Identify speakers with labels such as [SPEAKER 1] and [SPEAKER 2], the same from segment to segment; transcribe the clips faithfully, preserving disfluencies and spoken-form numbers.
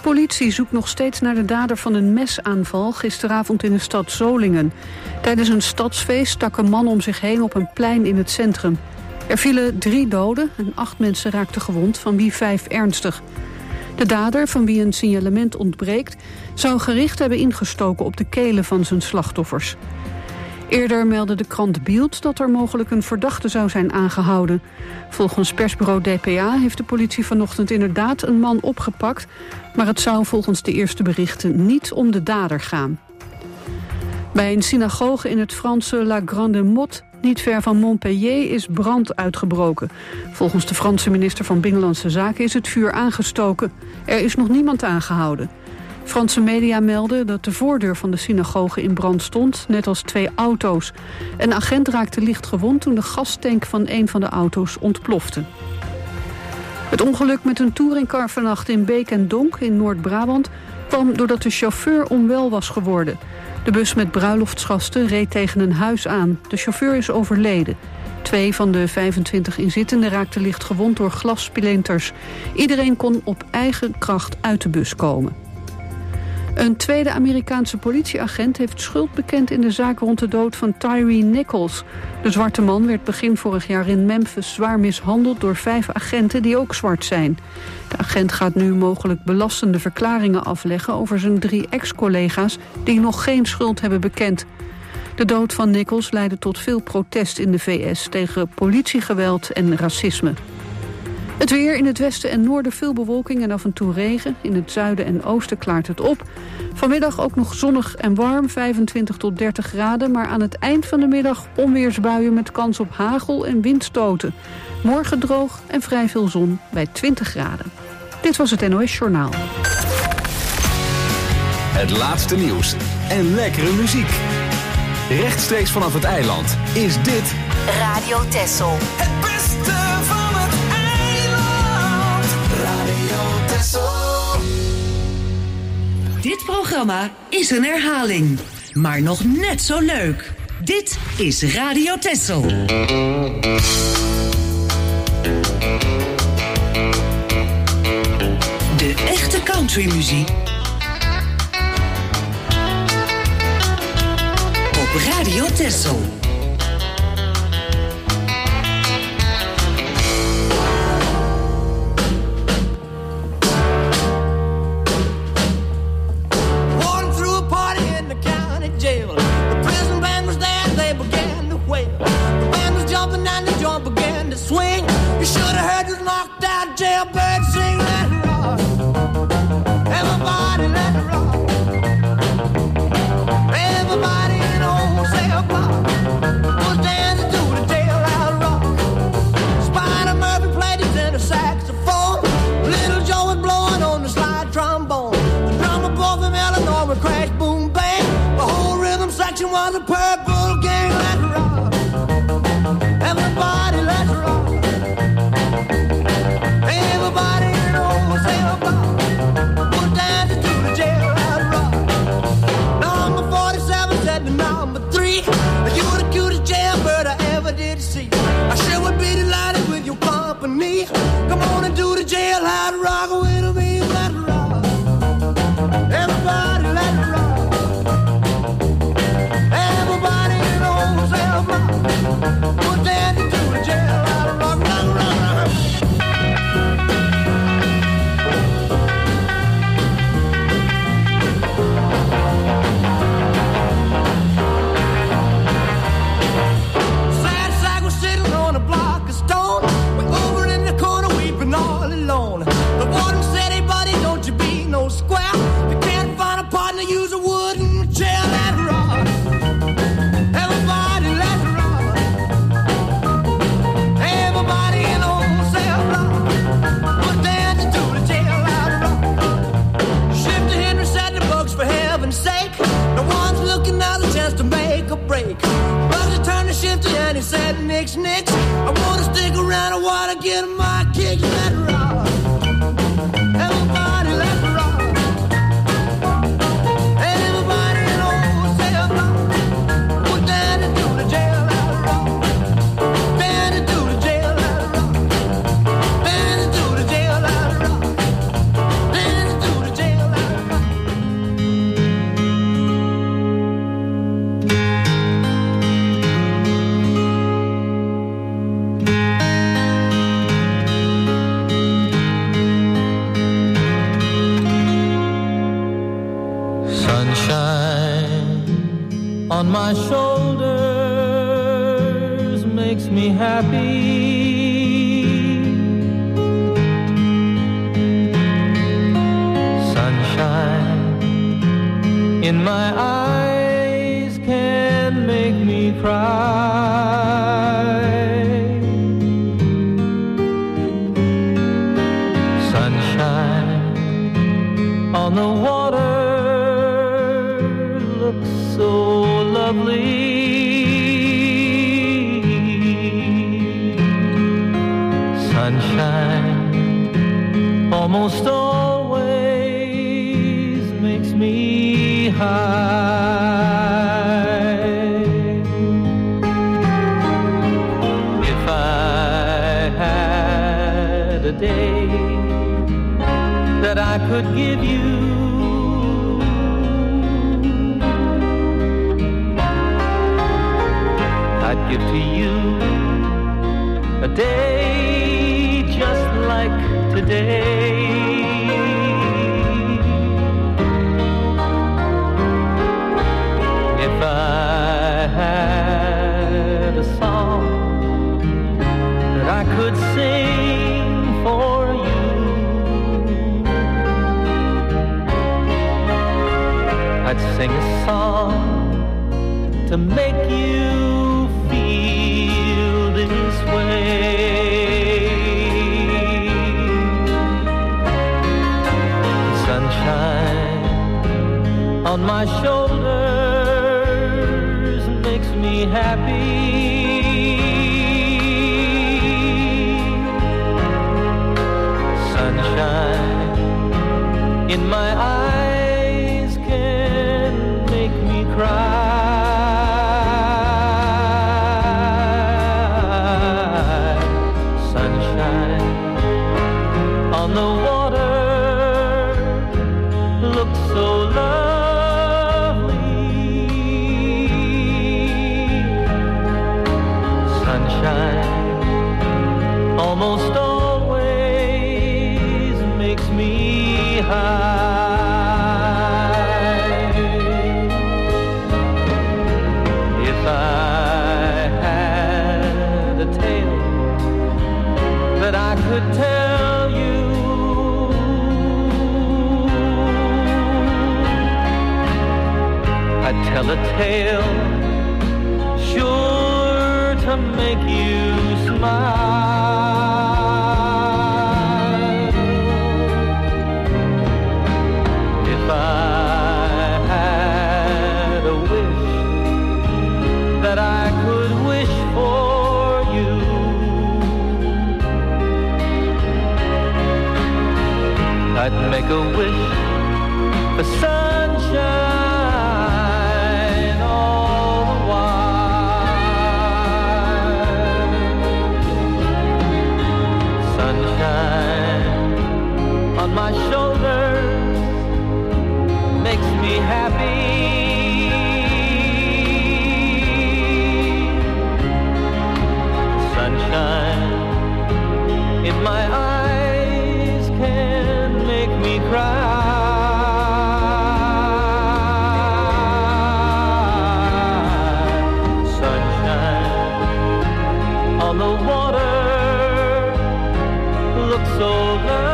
[SPEAKER 1] politie zoekt nog steeds naar de dader van een mesaanval gisteravond in de stad Zolingen. Tijdens een stadsfeest stak een man om zich heen op een plein in het centrum. Er vielen drie doden en acht mensen raakten gewond, van wie vijf ernstig. De dader, van wie een signalement ontbreekt, zou gericht hebben ingestoken op de kelen van zijn slachtoffers. Eerder meldde de krant Bild dat er mogelijk een verdachte zou zijn aangehouden. Volgens persbureau D P A heeft de politie vanochtend inderdaad een man opgepakt, maar het zou volgens de eerste berichten niet om de dader gaan. Bij een synagoge in het Franse La Grande Motte, niet ver van Montpellier, is brand uitgebroken. Volgens de Franse minister van Binnenlandse Zaken is het vuur aangestoken. Er is nog niemand aangehouden. Franse media melden dat de voordeur van de synagoge in brand stond, net als twee auto's. Een agent raakte licht gewond toen de gastank van een van de auto's ontplofte. Het ongeluk met een touringcar vannacht in Beek en Donk in Noord-Brabant kwam doordat de chauffeur onwel was geworden. De bus met bruiloftsgasten reed tegen een huis aan. De chauffeur is overleden. Twee van de vijfentwintig inzittenden raakten licht gewond door glassplinters. Iedereen kon op eigen kracht uit de bus komen. Een tweede Amerikaanse politieagent heeft schuld bekend in de zaak rond de dood van Tyree Nichols. De zwarte man werd begin vorig jaar in Memphis zwaar mishandeld door vijf agenten die ook zwart zijn. De agent gaat nu mogelijk belastende verklaringen afleggen over zijn drie ex-collega's die nog geen schuld hebben bekend. De dood van Nichols leidde tot veel protest in de V S tegen politiegeweld en racisme. Het weer: in het westen en noorden veel bewolking en af en toe regen. In het zuiden en oosten klaart het op. Vanmiddag ook nog zonnig en warm, vijfentwintig tot dertig graden. Maar aan het eind van de middag onweersbuien met kans op hagel en windstoten. Morgen droog en vrij veel zon bij twintig graden. Dit was het N O S Journaal.
[SPEAKER 2] Het laatste nieuws en lekkere muziek. Rechtstreeks vanaf het eiland is dit
[SPEAKER 3] Radio Texel.
[SPEAKER 4] Het beste van het eiland. Radio Texel.
[SPEAKER 3] Dit programma is een herhaling, maar nog net zo leuk. Dit is Radio Texel. De echte countrymuziek op Radio Texel.
[SPEAKER 4] Swing, you should have heard this knocked out jailbird sing, let it rock. Everybody let it rock. Everybody in the wholesale bar was dancing to the jailhouse rock. Spider Murphy played his tenor saxophone. Little Joe was blowing on the slide trombone. The drummer boy from Illinois would crash, boom, bang. The whole rhythm section was a purple gang, let it rock. Everybody let it rock. Everybody in the wholesale bar was dancing to the jailhouse rock. Number forty-seven said to number three, you were the cutest jailbird I ever did see. I sure would be delighted with your company. Come on and do the jailhouse rock with me, let it rock. Everybody let it rock. Everybody in the wholesale bar was dancing to the jailhouse rock, rock, rock, rock. Sad sack was sitting on a block of stone. We're over in the corner weeping all alone. The warden said, hey buddy, don't you be no square. If you can't find a partner, use a wooden chair, let it rock. Everybody let it rock. Everybody in the wholesale block was dancing to the jailhouse rock. Shifty Henry said the books, for heaven's sake. No one's looking out a chance to make a break. Bugsy turned to Shifty and he said, nix, nix. I wanna stick around, I wanna get my kicks, let it rock. Everybody let it rock. Everybody in the wholesale block was dancing to the jailhouse rock. Dancing to the jailhouse rock. Dancing to the jailhouse rock. Dancing to the jailhouse rock.
[SPEAKER 5] on my shoulders makes me happy. Sunshine in my eyes can make me cry. Sunshine on the water looks so lovely. Sunshine almost always makes me high. If I had a day that I could give you, I'd give to you a day just like today. If I had a song that I could sing for you, I'd sing a song to make you feel this way. Sunshine on my shoulders makes me happy. Sunshine in my eyes can make me cry. On the water looks so lovely. Sunshine almost always makes me high. If I had a tale that I could tell you, I'd tell a tale sure to make you smile. If I had a wish that I could wish for you, I'd make a wish for sunshine on my shoulders makes me happy. Sunshine in my eyes can make me cry. Sunshine on the water looks so lovely.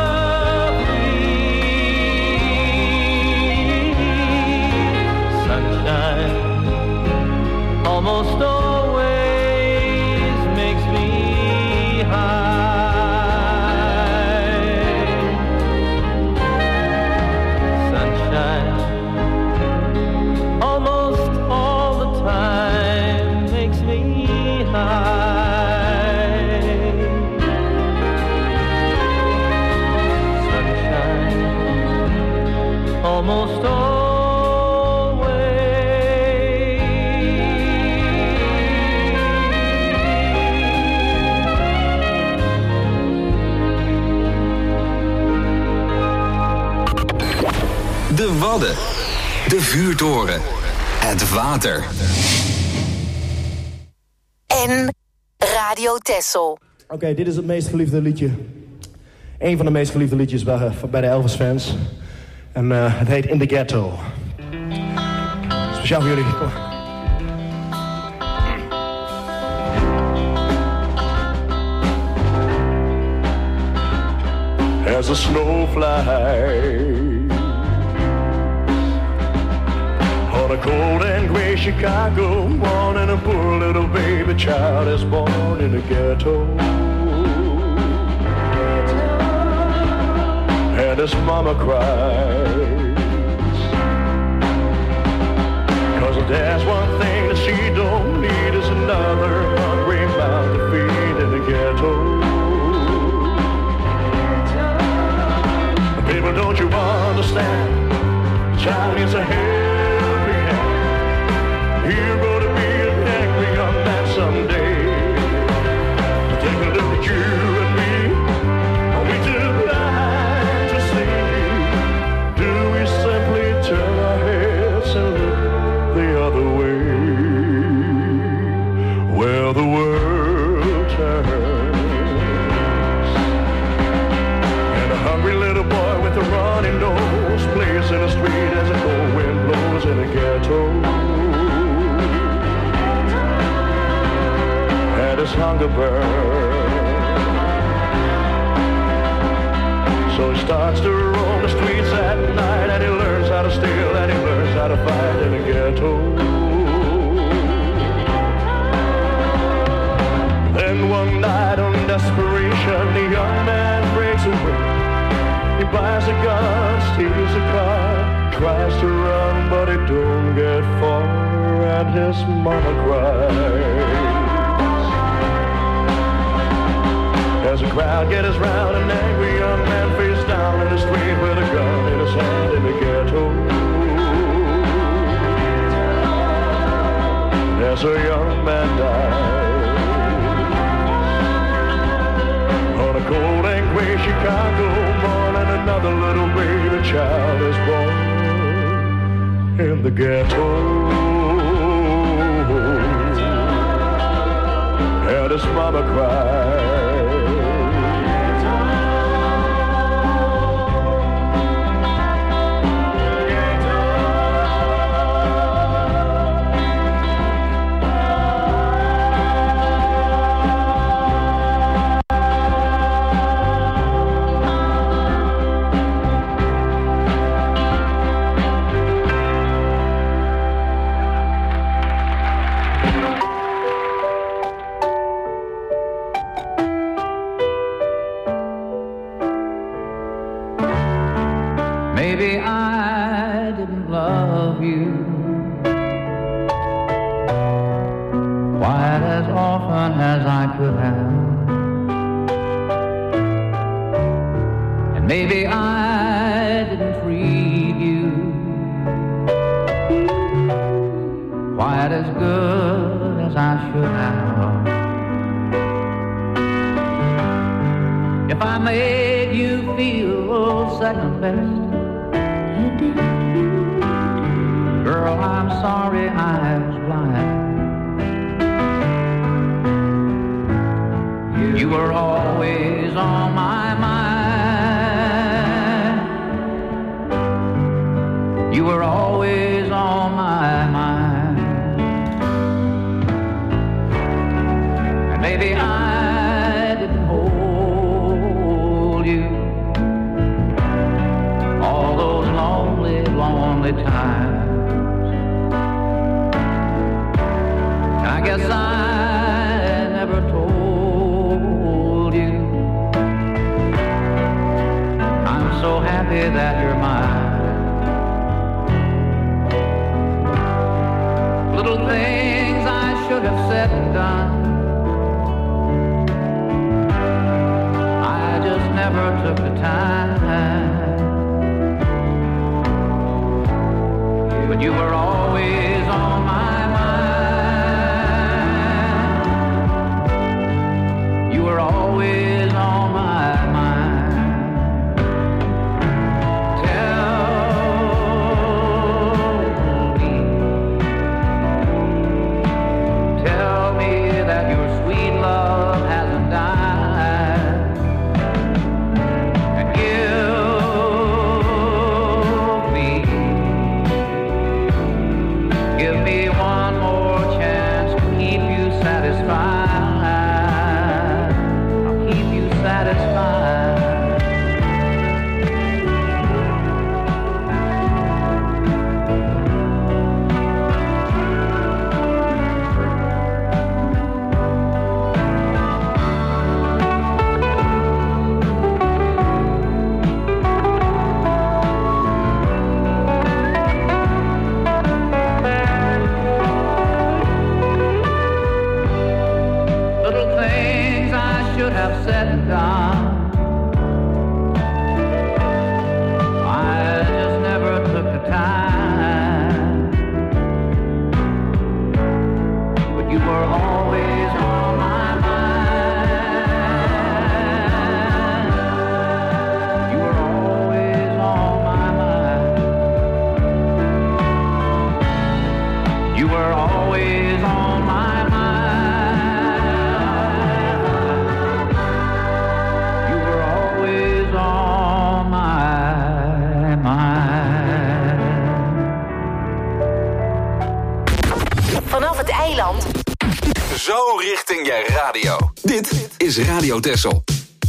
[SPEAKER 5] Almost always makes me high. Sunshine almost all the time makes me high. Sunshine almost all
[SPEAKER 2] De Wadden, de vuurtoren, het water.
[SPEAKER 6] En Radio Texel.
[SPEAKER 7] Oké, okay, dit is het meest geliefde liedje. Eén van de meest geliefde liedjes bij, bij de Elvis-fans. En uh, het heet In the Ghetto. Speciaal voor jullie. Kom.
[SPEAKER 8] as a snowflake. On a cold and gray Chicago morning, a poor little baby child is born in the ghetto. And his mama cries, 'cause there's one thing that she don't need is another hungry mouth to feed in the ghetto. People, don't you understand? The child needs a helping hand. You're gonna be an angry young man someday. Take a look at you and me. Are we too blind to see? Do we simply turn our heads and look the other way? Well, the world turns, and a hungry little boy with a runny nose plays in the street as a cold wind blows in the ghetto. And his hunger burns, so he starts to roam the streets at night, and he learns how to steal, and he learns how to fight in the ghetto. Then one night on desperation, the young man breaks away. He buys a gun, steals a car, tries to run, but he don't get far, and his mama cries. As the crowd gathers round, an angry young man face down in the street with a gun in his hand in the ghetto. As a young man dies on a cold and gray Chicago morning, another little baby child is born in the ghetto. And his mama cries.
[SPEAKER 5] Maybe I didn't love you quite as often as I could have, and maybe I didn't treat you quite as good as I should have. If I made you feel second best, girl, I'm sorry I was blind. You were always on my mind. You were always on my mind. And maybe I didn't hold you all those lonely, lonely times. I guess I never told you I'm so happy that you're mine. Little things I should have said and done, I just never took the time. But you were always on my mind. You were always on my mind. Tell me, tell me that your sweet love hasn't died, and give me, give me one
[SPEAKER 6] eiland.
[SPEAKER 2] Zo richting je radio. Dit is Radio Texel.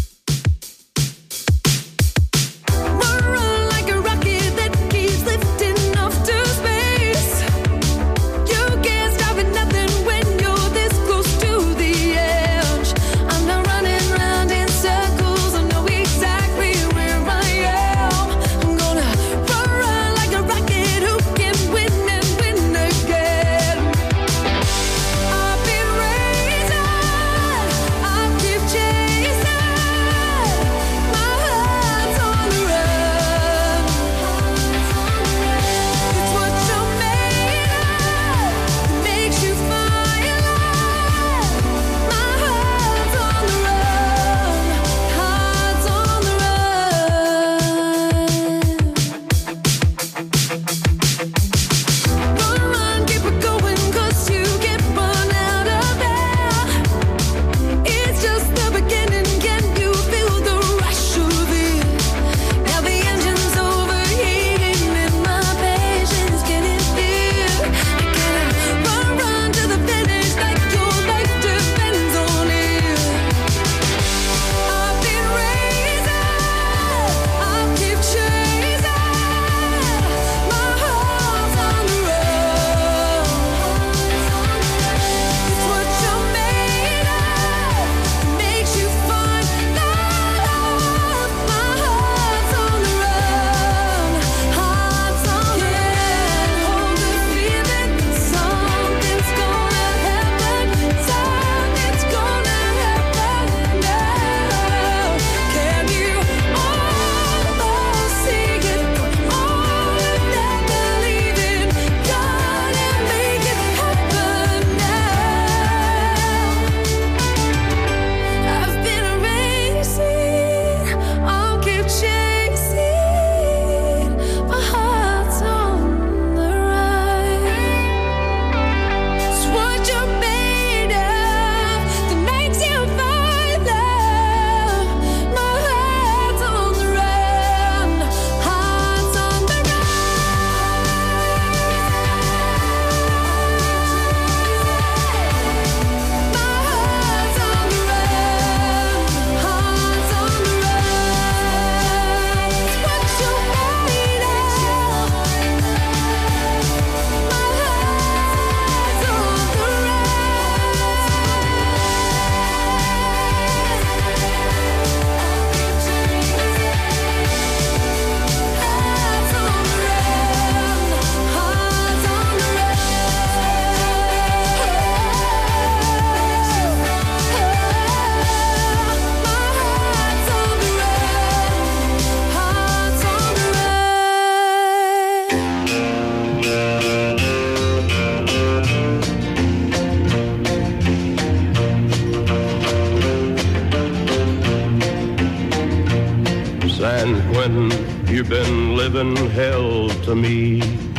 [SPEAKER 8] You've been living hell to me.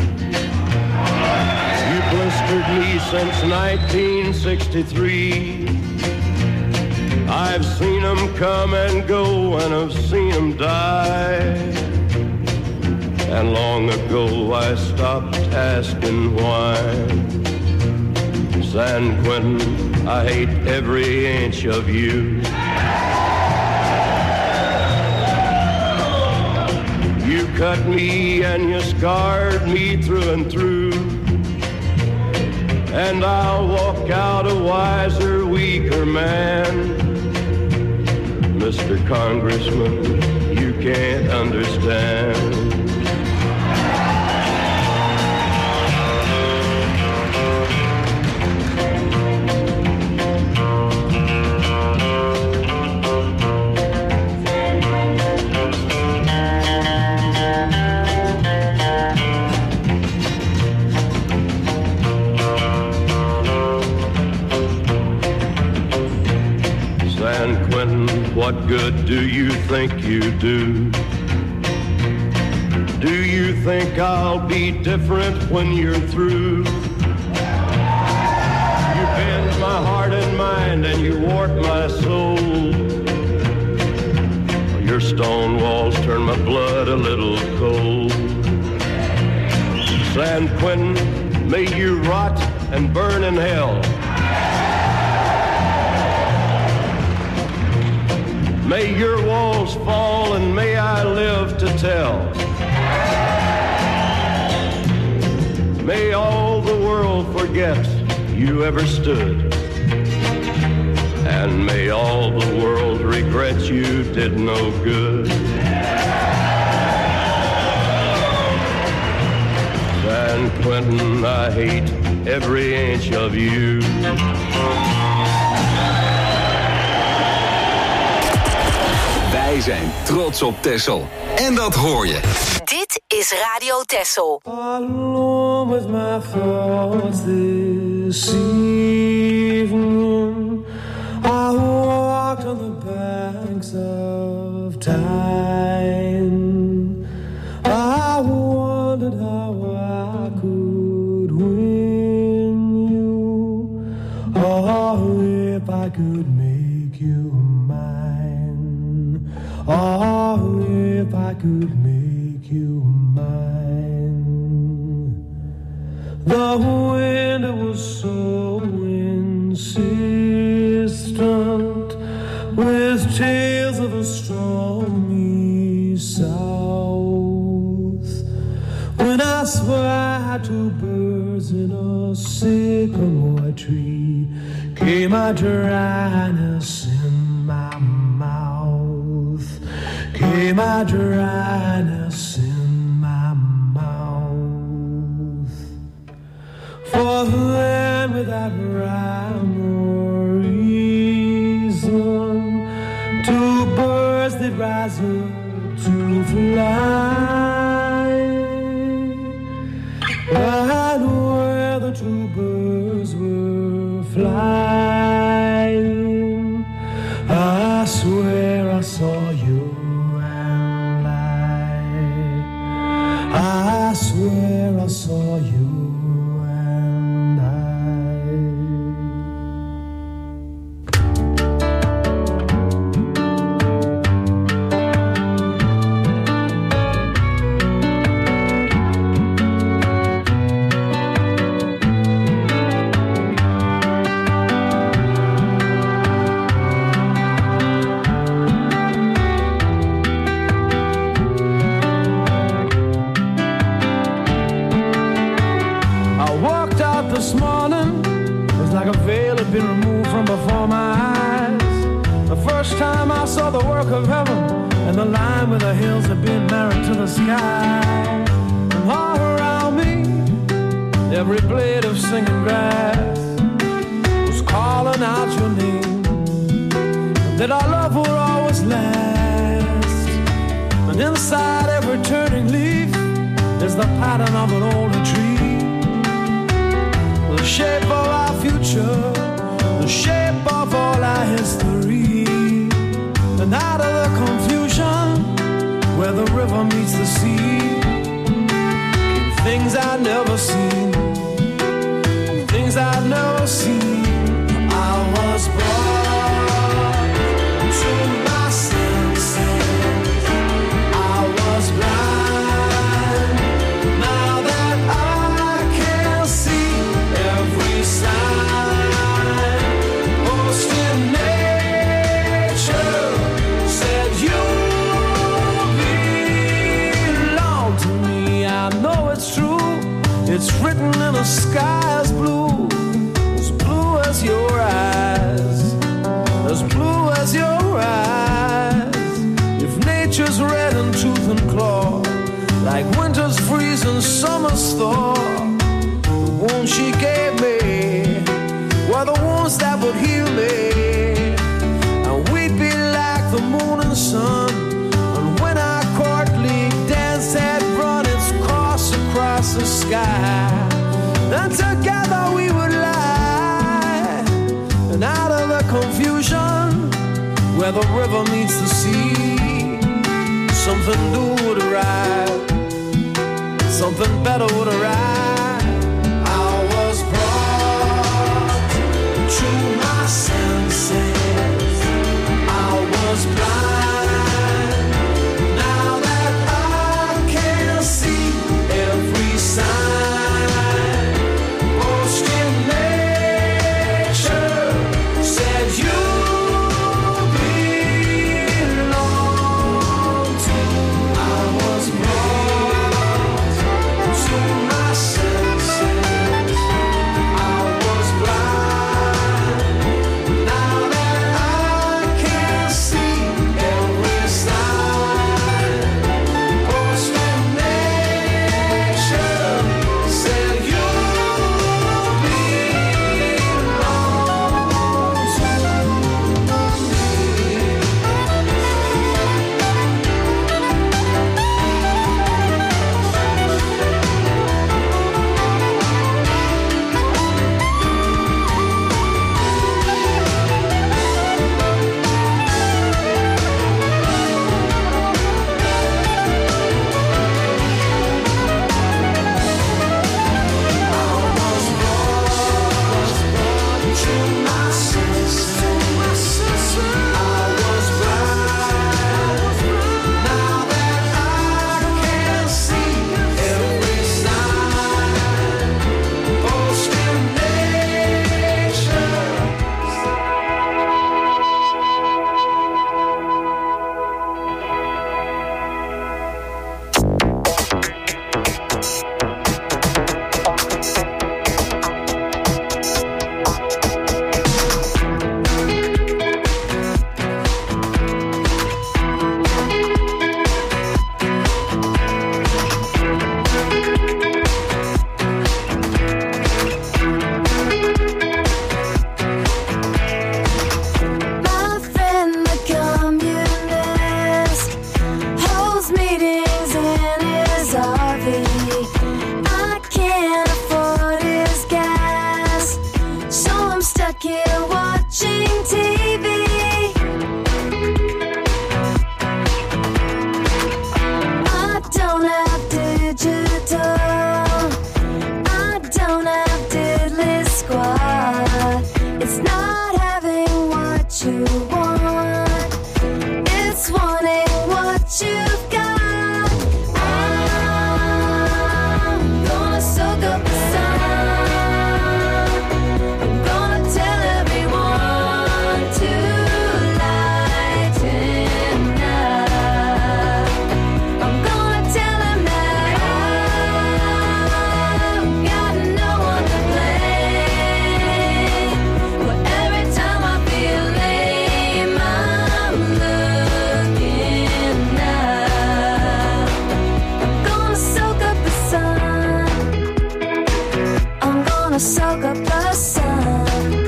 [SPEAKER 8] You blistered me since nineteen sixty-three. I've seen them come and go, and I've seen them die. And long ago I stopped asking why. San Quentin, I hate every inch of you. You cut me and you scarred me through and through. And I'll walk out a wiser, weaker man. Mister Congressman, you can't understand. What good do you think you do? Do you think I'll be different when you're through? You bend my heart and mind and you warp my soul. Your stone walls turn my blood a little cold. San Quentin, may you rot and burn in hell. May your walls fall and may I live to tell. May all the world forget you ever stood. And may all the world regret you did no good. San Quentin, I hate every inch of you.
[SPEAKER 2] Wij zijn trots op Texel. En dat hoor je.
[SPEAKER 6] Dit is Radio Texel.
[SPEAKER 4] Alone with my thoughts this evening, I walked on the banks of time. I wondered how I could win you, or if I could make you mine, or if I could make you mine. The wind was so insistent, with tales of a stormy south, when I spied two birds in a sycamore tree, came a dryness in my mouth, came a dryness in my mouth. For then without rhyme or reason, two birds that rise up to fly, and where the two birds were flying, I swear I saw you and I, I swear I saw you. This morning was like a veil had been removed from before my eyes. The first time I saw the work of heaven and the line where the hills had been married to the sky. And all around me, every blade of singing grass was calling out your name, that our love would always last. And inside every turning leaf is the pattern of an older tree, the shape of our future, the shape of all our history. And out of the confusion where the river meets the sea, came things I'd never seen, things I'd never seen. I was brought to my senses, I was blind, now that I can see every sign. Most in nature said you belong to me. I know it's true, it's written in the sky as blue, as blue as your eyes, as blue as your eyes. If nature's red in tooth and claw, like winter's freeze and summer's thaw, the wounds she gave me were the wounds that would heal me, and we'd be like the moon and sun. And when our courtly dance had run its course across the sky, then together we would lie. And out of the confusion where the river meets the sea, something new would arrive, something better would arrive. I was brought to my senses, I was blind, now that I can see every sign. Most in
[SPEAKER 9] coffee. I can't afford his gas, so I'm stuck here watching T V. I don't have digital, I don't have diddly squad. It's not having what you want, it's wanting what you've got. I'm gonna soak up the sun, I'm gonna tell everyone to lighten up. I'm gonna tell them that I've got no one to blame. But every time I feel lame, I'm looking up. I'm gonna soak up the sun, I'm gonna soak up the sun.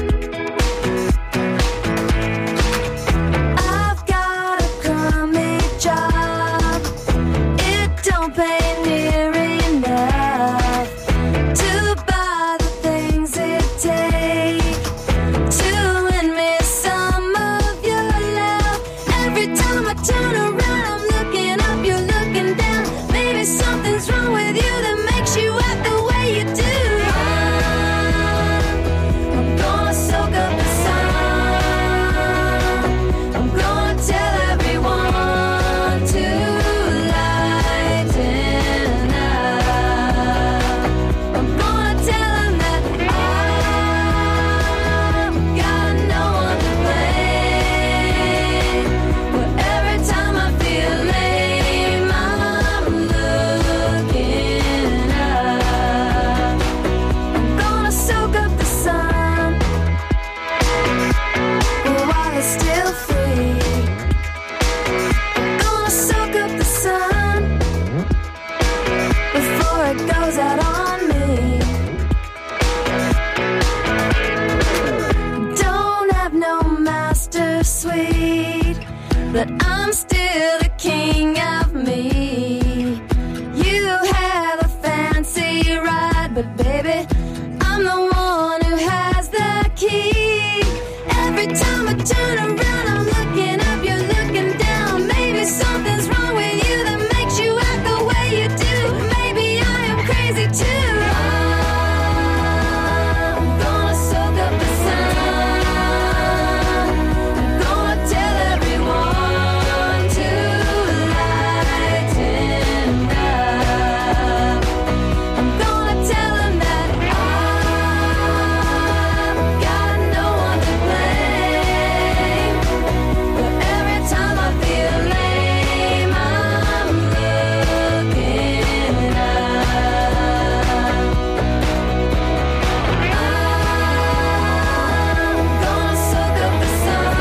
[SPEAKER 9] I've got a crummy job, it don't pay near enough to buy the things it takes to win me some of your love. Every time I turn around, I'm looking up, you're looking down. Maybe something's wrong with you that makes you act the way you do. I'm gonna soak up the sun, I'm gonna tell everyone to lighten up. I'm gonna tell them that I've got no one to blame. But every time I feel lame, I'm looking up. I'm gonna soak up the sun while it's still free. I'm gonna soak up the sun before it goes out on me. Don't have no master suite, but I'm still the king of me. You have a fancy ride, but baby, I'm the one who has the key. Every time I turn around, I'm looking up, you're looking down. Maybe something's wrong with you that makes you act the way you do. Maybe I am crazy too. I'm gonna soak up the sun, I'm gonna tell everyone to lighten up. I'm gonna tell them that I've got no one to blame. But every time I feel lame, I'm looking up. I'm gonna soak up the sun,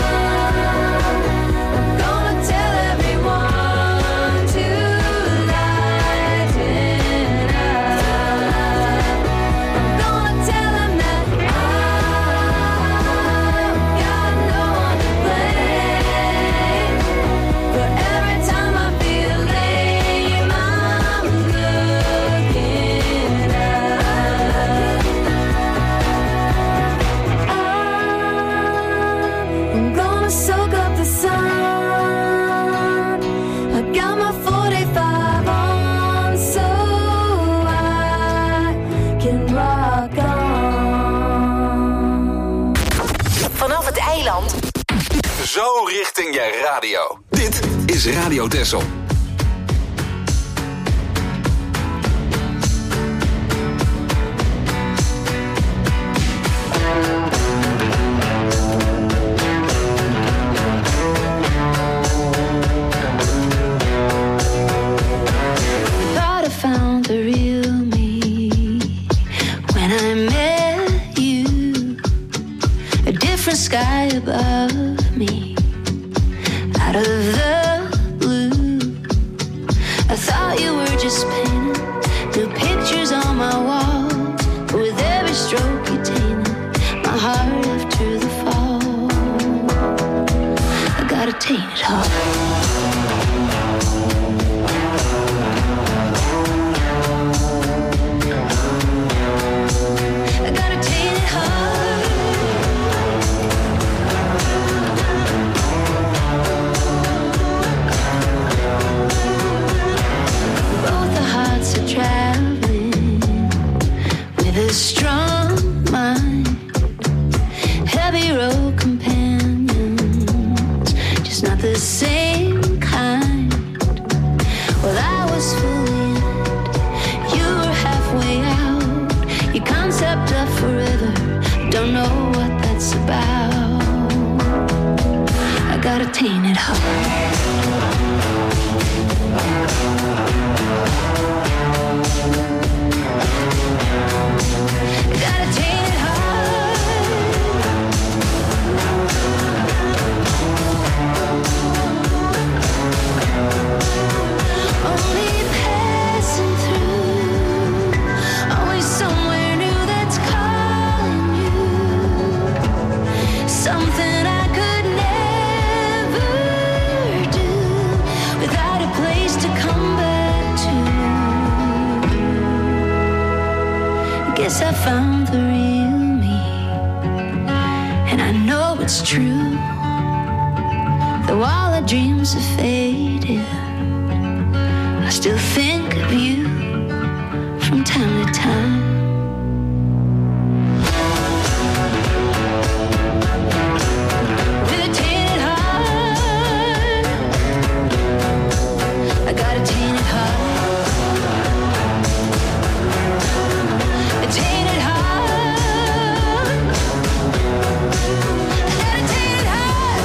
[SPEAKER 9] I'm gonna tell everyone to lighten up. I'm gonna tell them that I've got no one to blame. But every time I feel lame, I'm looking up. I'm gonna soak up the sun, I got my forty-five on so I can rock on.
[SPEAKER 6] Vanaf het eiland.
[SPEAKER 2] Zo richting je radio. Dit is Radio Texel.
[SPEAKER 9] Thought I found the real me when I met you. A different sky above me, out of the blue. I thought you were just painting new pictures on my walls, but with every stroke you tainted my heart after the fall. I got a tainted heart. tainted heart. Got a tainted heart. Only passing through, always somewhere new that's calling you. Something I could never do without a place to come back to. Guess I found the real me, and I know it's true. Though all our dreams have faded, I still think of you from time to time. With a tainted heart, I got a tainted heart. A tainted heart, I got a tainted heart.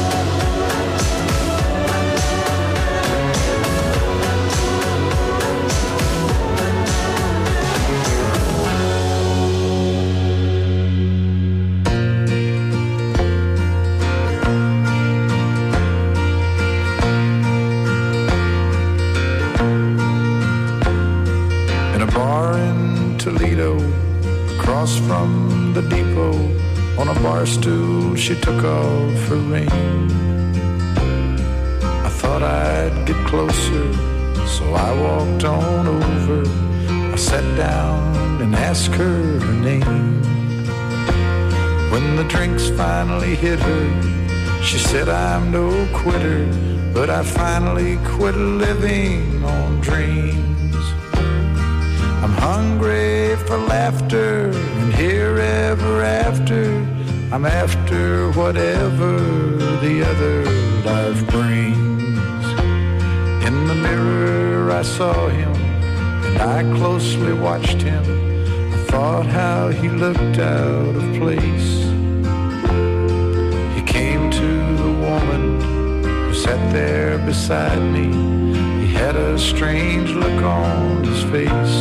[SPEAKER 10] In a bar in Toledo, across from the depot, on a bar stool she took off her ring. I thought I'd get closer, so I walked on over. I sat down and asked her her name. When the drinks finally hit her, she said, I'm no quitter, but I finally quit living on dreams. I'm hungry for laughter, and here ever after, I'm after whatever the other life brings. In the mirror I saw him, and I closely watched him. I thought how he looked out of place. He came to the woman who sat there beside me. He had a strange look on his face.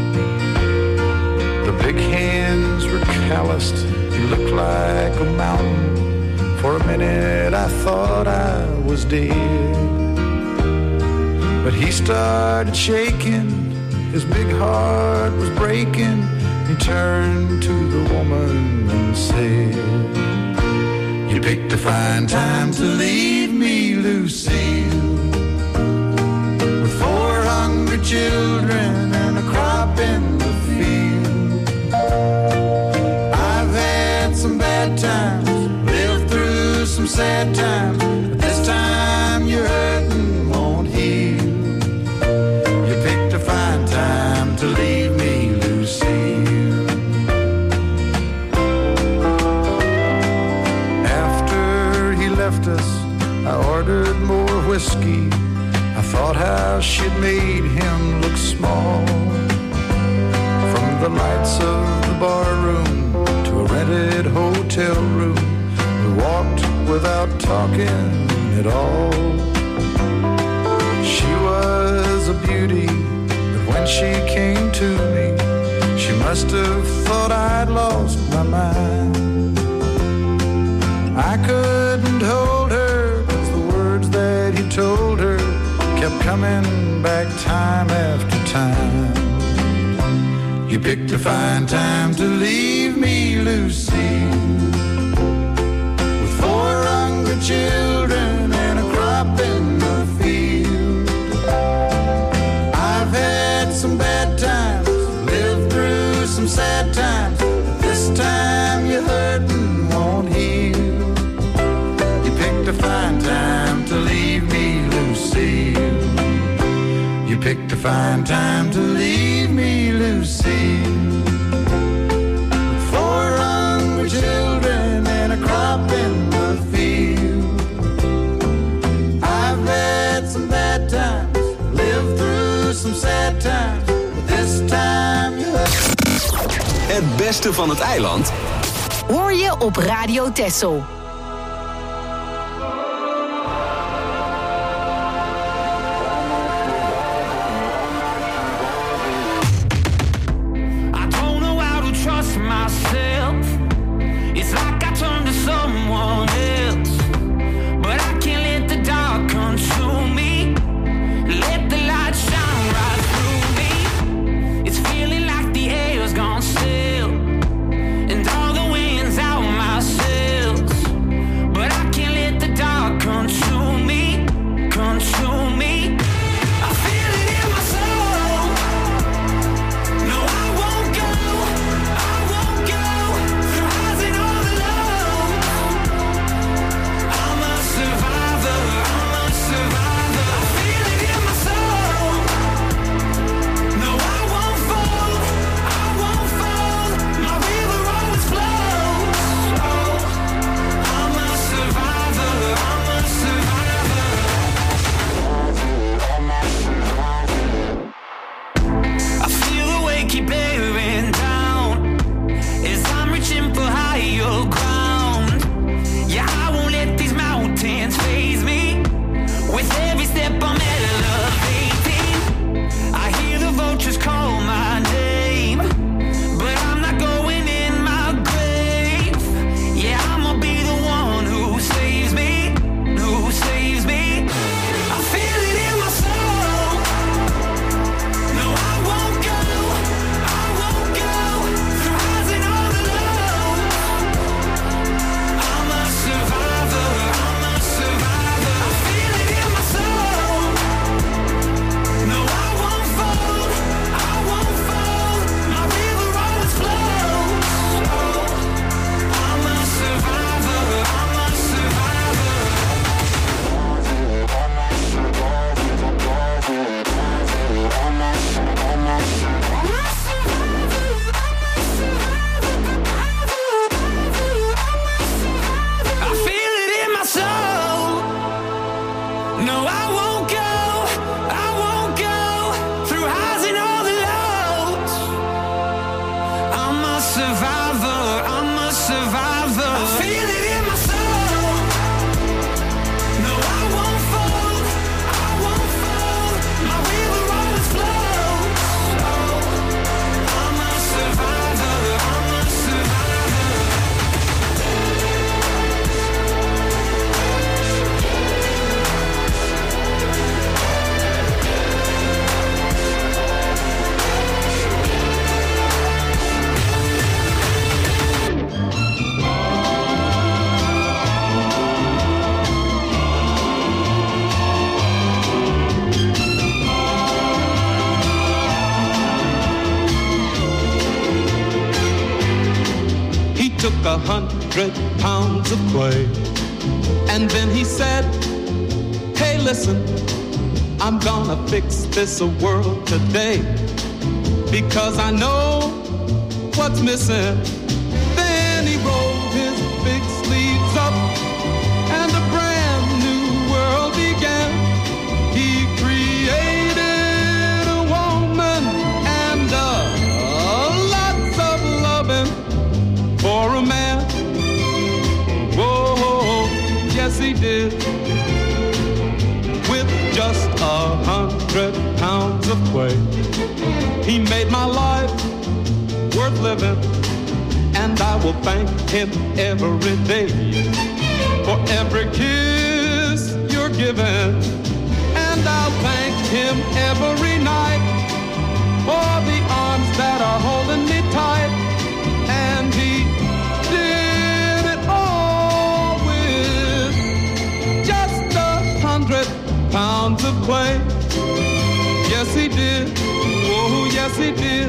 [SPEAKER 10] The big hands were calloused, he looked like a mountain. For a minute I thought I was dead. But he started shaking, his big heart was breaking. He turned to the woman and said, you picked a fine time to leave me, Lucille, with four hungry children and a crop in the field. I've had some bad times, lived through some sad times, but this time you're hurting won't heal. You picked a fine time to leave me, Lucille. After he left us, I ordered more whiskey. I thought how she'd made him look small. From the lights of the bar room to a rented hotel room, we walked without talking at all. She was a beauty, but when she came to me, she must have thought I'd lost my mind. I couldn't hold her, 'cause the words that he told her kept coming back time after time. You picked a fine time to leave me, Lucille, with four hungry children and a crop in the field. I've had some bad times, lived through some sad times, but this time you're hurting won't heal. You picked a fine time to leave me, Lucille. You picked a fine time to leave me, Lucille, with four hungry children and a crop in the field. I've had some bad times, lived through some sad times, but this time you
[SPEAKER 2] Het beste van het eiland
[SPEAKER 6] hoor je op Radio Texel.
[SPEAKER 11] keep bearing down as I'm reaching for higher ground. Yeah, I won't let these mountains faze me. With every step I'm elevating, I hear the vultures call my name, but I'm not going in my grave. Yeah, I'ma be the one who saves me, who saves me. I feel it in my soul. No, I won't go, I won't go through highs and all the lows. I'm a survivor, I'm a survivor. I feel it in my soul. No, I won't fold, I won't fold. My river always flows. I'm a survivor, I'm a survivor. I feel it in my soul. No, I won't go, I won't go through highs and all the lows. I'm a survivor, I'm a survivor. I feel it in my soul. No, I won't fold, I won't fold. My river always flows. I'm a survivor, I'm a survivor.
[SPEAKER 12] He took a hundred pounds of clay, and then he said, hey, listen, I'm gonna fix this world today, because I know what's missing. Then he rolled his big sleeves up, and a brand new world began. He created a woman and uh, lots of loving for a man. Whoa, yes he did. With just a hundred pounds of clay, he made my life worth living, and I will thank him every day for every kiss you're giving, and I'll thank him every night for the arms that are holding me tight. And he did it all with just a hundred pounds of clay. Yes, he did. Oh, yes, he did.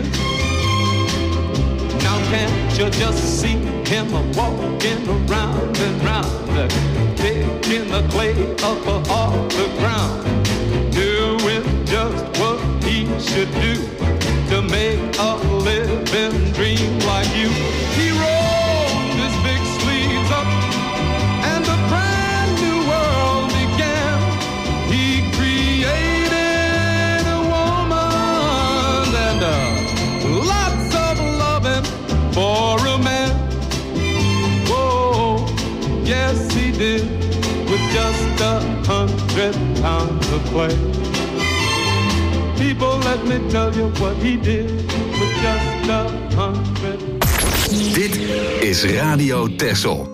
[SPEAKER 12] Now can't you just see him walking around and round, picking the clay up off the ground, doing just what he should do to make a living dream like you. He rolled his big sleeves up, and a brand new world began. He created a woman and uh, lots of loving for a man. Whoa, yes he did, with just a hundred pounds of clay. People, let me tell you what he did with just a hundred.
[SPEAKER 2] Dit is Radio Texel.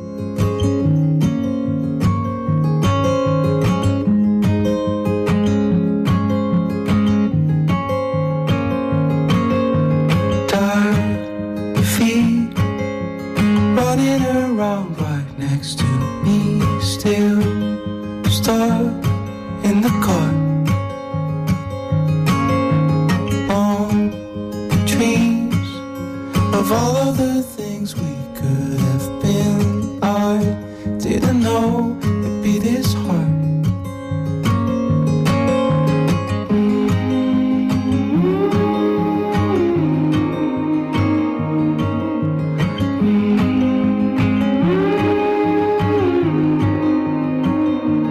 [SPEAKER 13] Tired feet running around right next to me, still stuck in the car. Of all of the things we could have been, I didn't know it'd be this hard.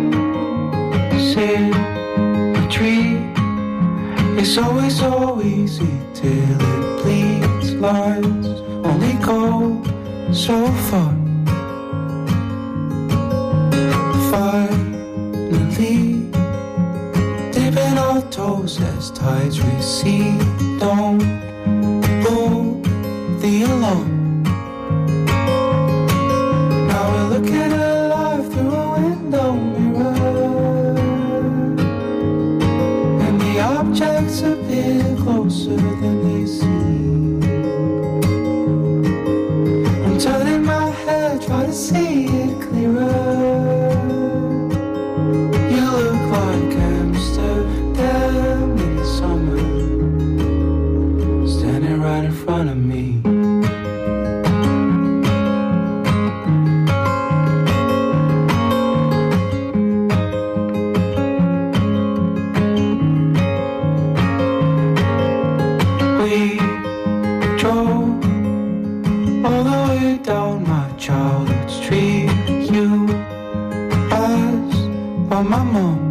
[SPEAKER 13] Sit a tree, it's always so easy easy till it bleeds. Lies only go so far. Finally, dipping our toes as tides recede. Don't blow the alarm. Now we're looking at life through a window mirror, and the objects appear closer than they seem. I'm turning my head, try to see it clearer. You look like Amsterdam in the summer, standing right in front of me. My mom,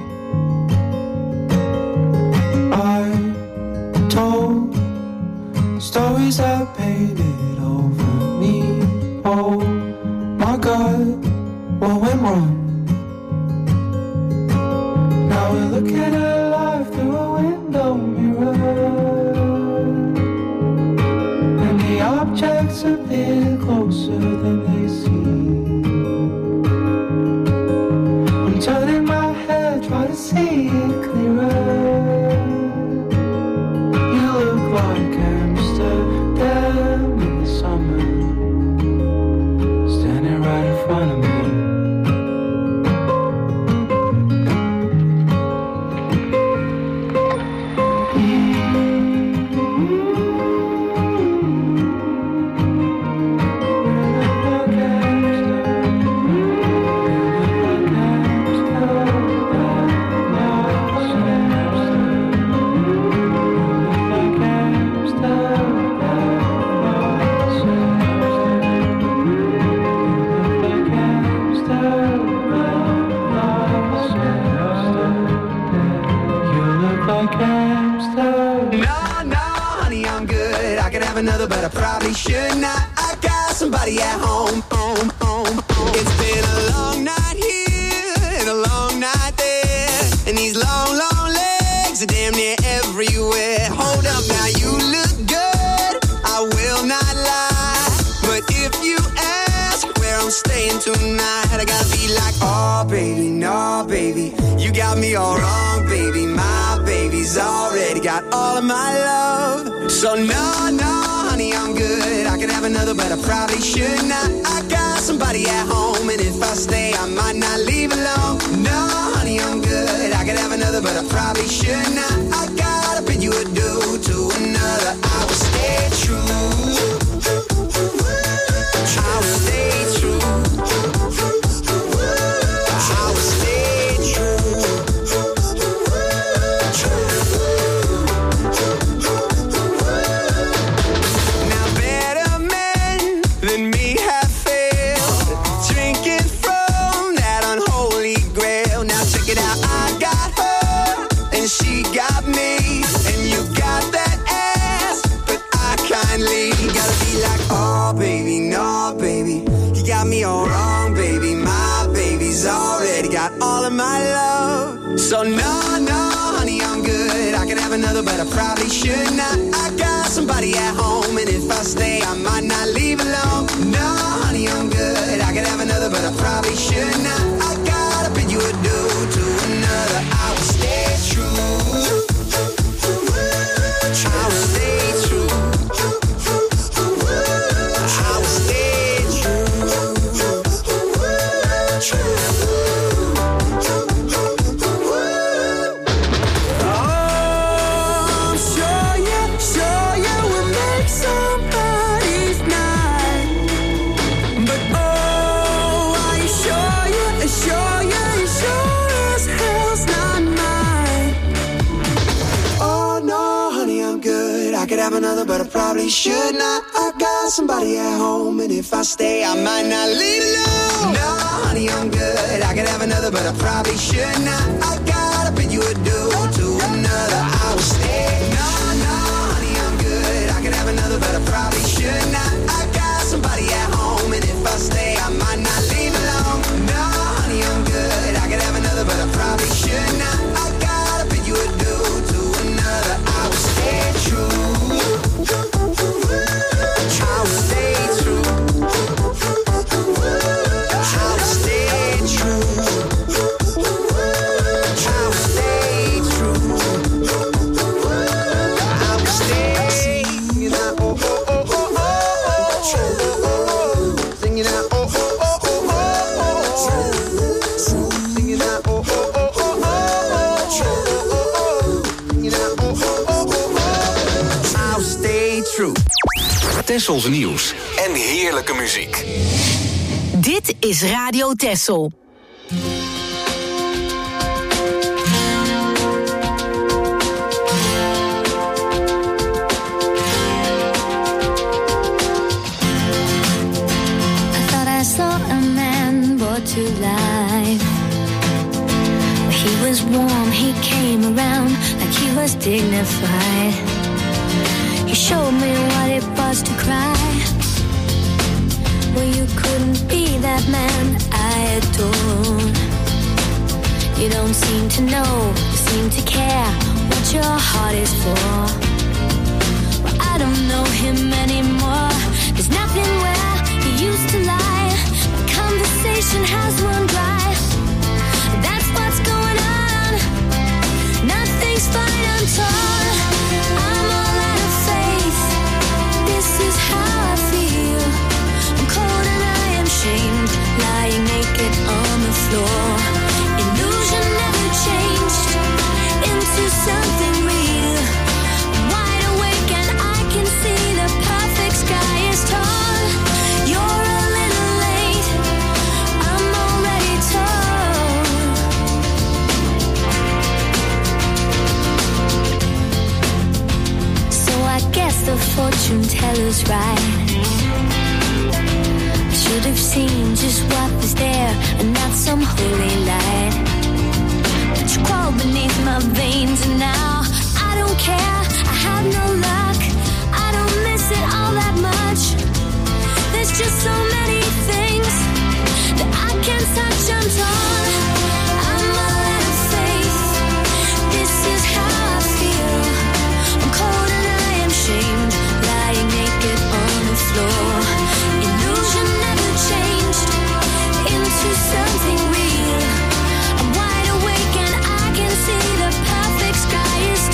[SPEAKER 13] I told stories that painted over me. Oh my God, what went wrong? Now we're looking at life through a window mirror, and the objects appear closer than they seem. Turning my head, try to see it clearer. You look like Amsterdam in the summer, standing right in front of me.
[SPEAKER 4] Another, but I probably should not. I got somebody at home, home, home, home. It's been a long night here and a long night there, and these long, long legs are damn near everywhere. Hold up now, you look good, I will not lie, but if you ask where I'm staying tonight, I gotta be like, oh baby, no baby, you got me all wrong, baby. My baby's already got all of my love, so no, no. I'm good, I could have another, but I probably should not. I got somebody at home, and if I stay, I might not leave alone. No, honey, I'm good, I could have another, but I probably should not. I gotta bid you adieu to another. I will stay true, I will stay true, I will stay true. She got me, and you got that ass, but I kindly gotta be like, oh baby, no baby, you got me all wrong, baby. My baby's already got all of my love, so no, no, honey, I'm good. I could have another, but I probably should not. I got somebody at home, and if I stay, I might not leave alone. No, honey, I'm good. I could have another, but I probably should not. I gotta bid you adieu to another. I will stay true, I will stay true, I will stay true, oh, I'm sure you, sure you will make somebody's night, but oh, are you sure you, sure you, sure as hell's not mine. Oh no, honey, I'm good. I could have another, but I probably should not. I got somebody at home, and if I stay, I might not leave alone. No, honey, I'm good. I could have another, but I probably should not. I gotta bid you adieu to another. I will stay. No, no,
[SPEAKER 2] true. Tessels nieuws en heerlijke muziek.
[SPEAKER 6] Dit is Radio Tessel.
[SPEAKER 9] To life. He was warm, he came around like he was dignified. He showed me what it was to cry. Well, you couldn't be that man I adored. You don't seem to know, you seem to care what your heart is for. Well, I don't know him anymore. There's nothing where he used to lie. Conversation has run dry. That's what's going on. Nothing's fine, I'm torn. I'm all out of faith. This is how I feel. I'm cold and I am shamed, lying naked on the floor. Illusion never changed into something real. I'm wide awake and I can see the perfect sky is tall. You're a little late. I guess the fortune teller's right. I should have seen just what was there and not some holy light. But you crawled beneath my veins and now I don't care. I have no luck. I don't miss it all that much. There's just so many things that I can't touch. I'm torn. I'm all out of faith. This is how I feel. I'm cold and I am shamed, lying naked on the floor. Illusion never changed into something real. I'm wide awake and I can see the perfect sky is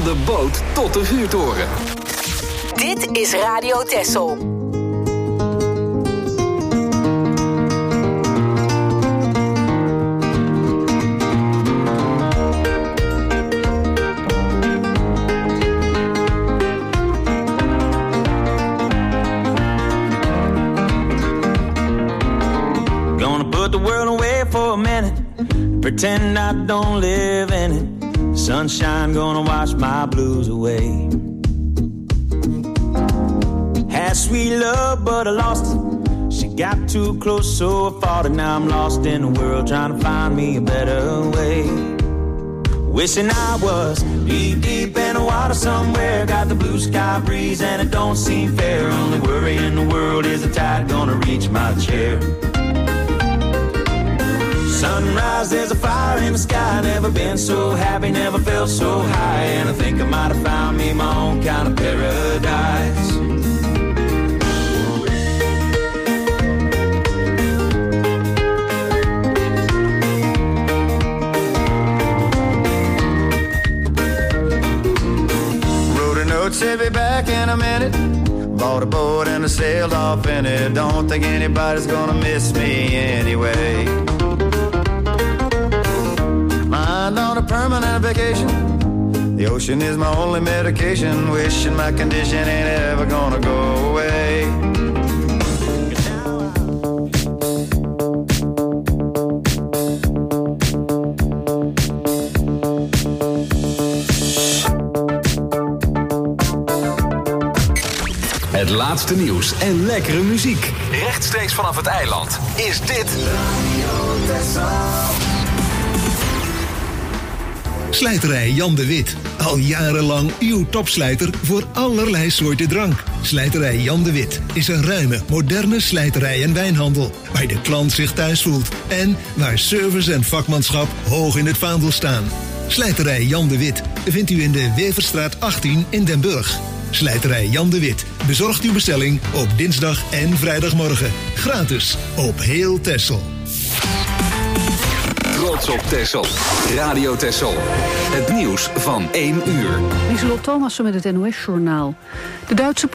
[SPEAKER 2] de boot tot de vuurtoren.
[SPEAKER 6] Dit is Radio Texel.
[SPEAKER 14] Pretend I don't live in it. Sunshine gonna wash my blues away. Had sweet love, but I lost it. She got too close, so I fought it. Now I'm lost in the world, trying to find me a better way. Wishing I was deep, deep in the water somewhere. Got the blue sky breeze and it don't seem fair. Only worry in the world is the tide gonna reach my chair. Sunrise, there's a fire in the sky. Never been so happy, never felt so high. And I think I might have found me my own kind of paradise.
[SPEAKER 10] Wrote a note, said be back in a minute. Bought a boat and I sailed off in it. Don't think anybody's gonna miss me anyway. On a permanent vacation. The ocean is my only medication. Wishing my condition ain't ever gonna go away.
[SPEAKER 2] Het laatste nieuws en lekkere muziek. Rechtstreeks vanaf het eiland is dit
[SPEAKER 15] Slijterij Jan de Wit. Al jarenlang uw topslijter voor allerlei soorten drank. Slijterij Jan de Wit is een ruime, moderne slijterij en wijnhandel. Waar de klant zich thuis voelt. En waar service en vakmanschap hoog in het vaandel staan. Slijterij Jan de Wit vindt u in de Weverstraat achttien in Den Burg. Slijterij Jan de Wit bezorgt uw bestelling op dinsdag en vrijdagmorgen. Gratis op heel Texel.
[SPEAKER 2] Trots op Texel. Radio Texel. Het nieuws van één uur.
[SPEAKER 1] Lieselot Thomassen met het N O S-journaal. De Duitse